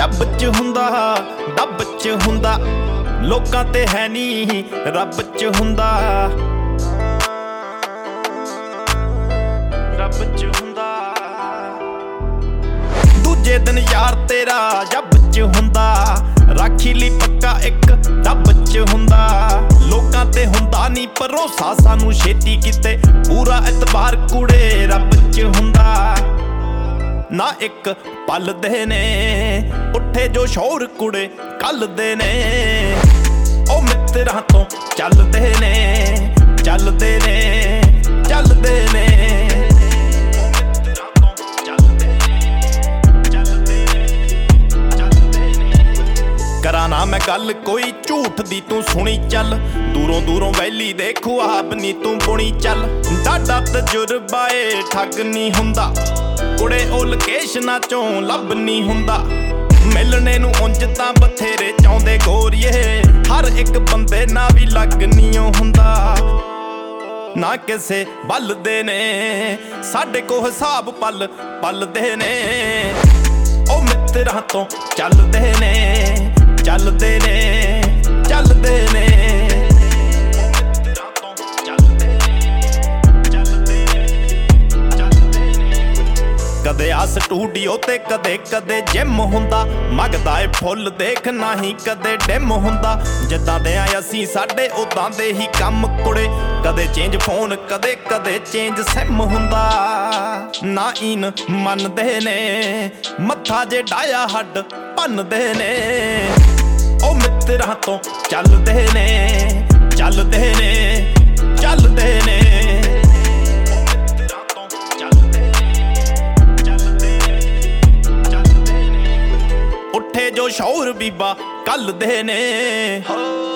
ਜੱਬ ਚ ਹੁੰਦਾ ਡੱਬ ਚ ਹੁੰਦਾ, ਲੋਕਾਂ ਤੇ ਹੈ ਨੀ ਰੱਬ ਚ ਹੁੰਦਾ, ਰੱਬ ਚ ਹੁੰਦਾ। ਦੂਜੇ ਦਿਨ ਯਾਰ ਤੇਰਾ ਜੱਬ ਚ ਹੁੰਦਾ, ਰਾਖੀ ਲਈ ਪੱਕਾ ਇੱਕ ਡੱਬ ਚ ਹੁੰਦਾ, ਲੋਕਾਂ ਤੇ ਹੁੰਦਾ ਨੀ ਭਰੋਸਾ ਸਾਨੂੰ ਛੇਤੀ ਕਿਤੇ, ਪੂਰਾ ਇਤਬਾਰ ਕੁੜੇ ਰੱਬ ਚ ਹੁੰਦਾ। ਨਾ ਇੱਕ ਪਲ ਦੇ ਨੇ ਉੱਠੇ ਜੋ ਸ਼ੌਰ ਕੁੜੇ ਕੱਲ ਦੇ ਨੇ, ਉਹ ਮਿੱਤਰਾਂ ਤੋਂ ਚੱਲਦੇ ਨੇ ਚੱਲਦੇ ਨੇ ਚੱਲਦੇ ਨੇ, ਕਰਾਂ ਨਾ ਮੈਂ ਗੱਲ ਕੋਈ ਝੂਠ ਦੀ ਤੂੰ ਸੁਣੀ ਚੱਲ, ਦੂਰੋਂ ਦੂਰੋਂ ਵੈਲੀ ਦੇ ਖੁਆਬ ਨੀ ਤੂੰ ਬੁਣੀ ਚੱਲ, ਡਾਡਾ ਤਜੁਰਬਾ ਏ ਠੱਗ ਨੀ ਹੁੰਦਾ, ਕੁੜੇ ਉਹ ਲੋਕੇਸ਼ਨਾਂ ਚੋਂ ਲੱਭ ਨੀ ਹੁੰਦਾ, ਮਿਲਣੇ ਨੂੰ ਉਂਝ ਤਾਂ ਬਥੇਰੇ ਚਾਹੁੰਦੇ ਗੋਰੀਏ, ਹਰ ਇੱਕ ਬੰਦੇ ਨਾ ਵੀ ਲੱਗ ਨੀ ਹੁੰਦਾ। ਨਾ ਕਿਸੇ ਬਲਦੇ ਨੇ ਸਾਡੇ ਕੋ ਹਿਸਾਬ ਪਲ ਪਲਦੇ ਨੇ, ਉਹ ਮਿੱਤਰਾਂ ਤੋਂ ਚੱਲਦੇ ਨੇ ਚੱਲਦੇ ਨੇ ਚੱਲਦੇ ਨੇ, ਕਦੇ ਆ ਸਟੂਡੀਓ ਤੇ ਕਦੇ ਕਦੇ ਜਿਮ ਹੁੰਦਾ, ਮੰਗਦਾ ਏ ਫੁੱਲ ਦੇਖ ਨਹੀਂ ਕਦੇ ਡਿਮ ਹੁੰਦਾ, ਜਿੱਦਾਂ ਦੇ ਆ ਅਸੀਂ ਸਾਡੇ ਉਦਾਂ ਦੇ ਹੀ ਕੰਮ ਕੁੜੇ, ਕਦੇ ਚੇਂਜ ਫੋਨ ਕਦੇ ਕਦੇ ਚੇਂਜ ਸਿਮ ਹੁੰਦਾ। ਨਾ ਈਨ ਮੰਨਦੇ ਨੇ ਮੱਥਾ ਜੇ ਡਾਇਆ ਹੱਡ ਭੰਨਦੇ ਨੇ, ਉਹ ਮਿੱਤਰਾਂ ਤੋਂ ਚੱਲਦੇ ਨੇ ਚੱਲਦੇ ਨੇ ਚੱਲਦੇ ਨੇ, ਉੱਠੇ ਜੋ ਸ਼ੌਰ ਬੀਬਾ ਕੱਲ ਦੇ ਨੇ।